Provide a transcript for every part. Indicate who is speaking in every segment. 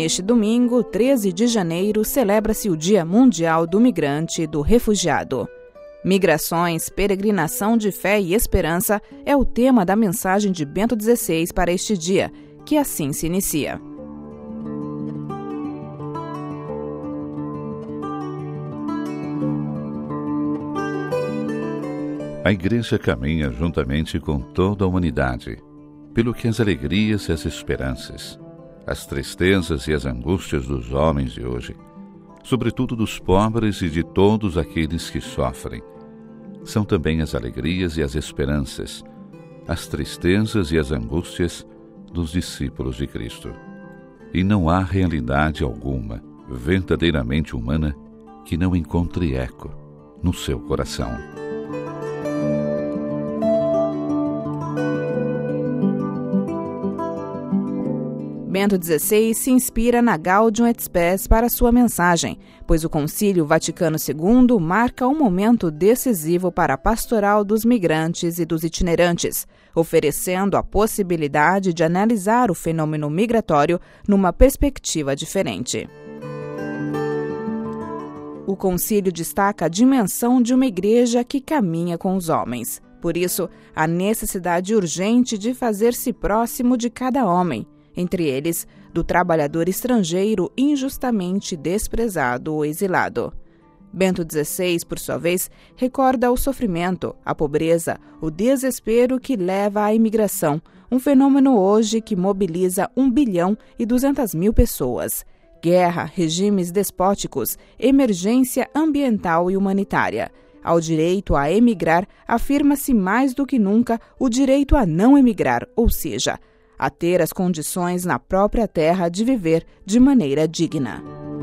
Speaker 1: Neste domingo, 13 de janeiro, celebra-se o Dia Mundial do Migrante e do Refugiado. Migrações, peregrinação de fé e esperança é o tema da mensagem de Bento XVI para este dia, que assim se inicia.
Speaker 2: A Igreja caminha juntamente com toda a humanidade, pelo que as alegrias e as esperanças, as tristezas e as angústias dos homens de hoje, sobretudo dos pobres e de todos aqueles que sofrem, são também as alegrias e as esperanças, as tristezas e as angústias dos discípulos de Cristo. E não há realidade alguma, verdadeiramente humana, que não encontre eco no seu coração.
Speaker 1: Bento XVI se inspira na Gaudium et Spes para sua mensagem, pois o Concílio Vaticano II marca um momento decisivo para a pastoral dos migrantes e dos itinerantes, oferecendo a possibilidade de analisar o fenômeno migratório numa perspectiva diferente. O Concílio destaca a dimensão de uma igreja que caminha com os homens. Por isso, a necessidade urgente de fazer-se próximo de cada homem, entre eles, do trabalhador estrangeiro injustamente desprezado ou exilado. Bento XVI, por sua vez, recorda o sofrimento, a pobreza, o desespero que leva à imigração, um fenômeno hoje que mobiliza 1.200.000 pessoas. Guerra, regimes despóticos, emergência ambiental e humanitária. Ao direito a emigrar, afirma-se mais do que nunca o direito a não emigrar, ou seja, a ter as condições na própria terra de viver de maneira digna.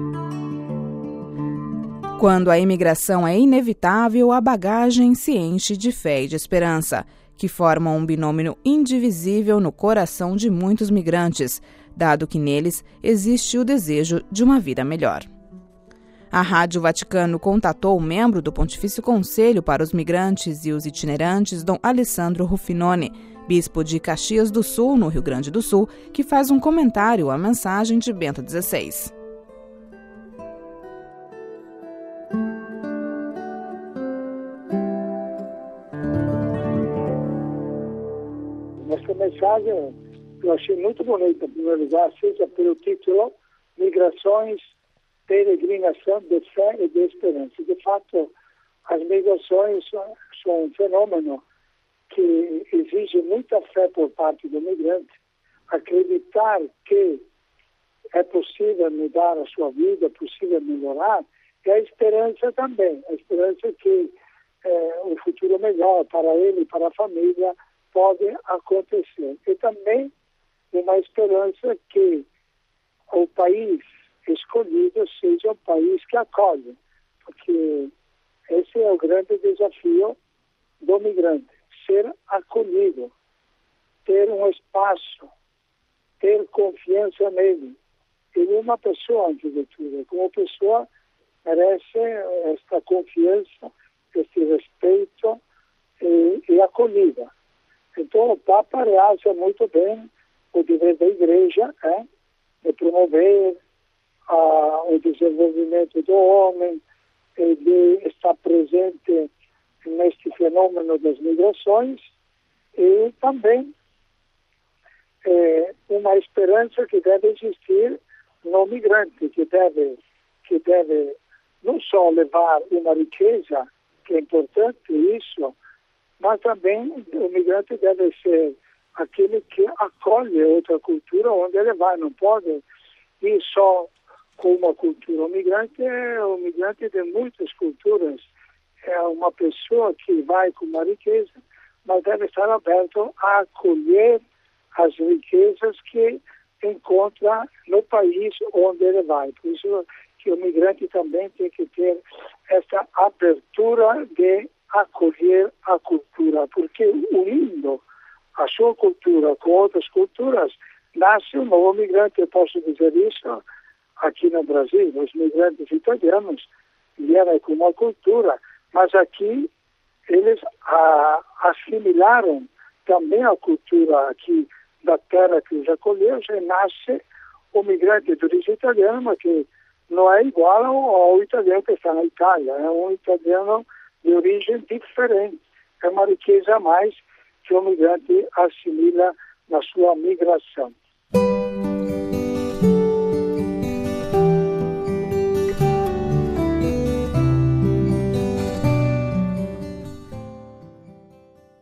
Speaker 1: Quando a imigração é inevitável, a bagagem se enche de fé e de esperança, que formam um binômio indivisível no coração de muitos migrantes, dado que neles existe o desejo de uma vida melhor. A Rádio Vaticano contatou o membro do Pontifício Conselho para os Migrantes e os Itinerantes, Dom Alessandro Ruffinoni, bispo de Caxias do Sul, no Rio Grande do Sul, que faz um comentário à mensagem de Bento XVI.
Speaker 3: Essa mensagem eu achei muito bonita, em primeiro lugar, seja pelo título Migrações, Peregrinação de Fé e de Esperança. De fato, as migrações são um fenômeno que exige muita fé por parte do migrante, acreditar que é possível mudar a sua vida, é possível melhorar, e a esperança também, a esperança que um futuro melhor para ele e para a família pode acontecer. E também uma esperança que o país escolhido seja um país que acolhe, porque esse é o grande desafio do migrante. Ser acolhido, ter um espaço, ter confiança nele. Ele é uma pessoa, antes de tudo. Como pessoa, merece esta confiança, este respeito e acolhida. Então, o Papa realça muito bem o dever da Igreja de promover o desenvolvimento do homem, de estar presente neste fenômeno das migrações e também uma esperança que deve existir no migrante, que deve não só levar uma riqueza, que é importante isso, mas também o migrante deve ser aquele que acolhe outra cultura onde ele vai, não pode ir só com uma cultura. O migrante é um migrante de muitas culturas, é uma pessoa que vai com uma riqueza, mas deve estar aberto a acolher as riquezas que encontra no país onde ele vai. Por isso que o migrante também tem que ter essa abertura de acolher a cultura, porque unindo a sua cultura com outras culturas, nasce um novo migrante. Eu posso dizer isso aqui no Brasil. Os migrantes italianos vieram com uma cultura, mas aqui eles assimilaram também a cultura aqui da terra que os acolheu, já nasce o migrante de origem italiana, mas que não é igual ao italiano que está na Itália, é um italiano de origem diferente. É uma riqueza a mais que o migrante assimila na sua migração.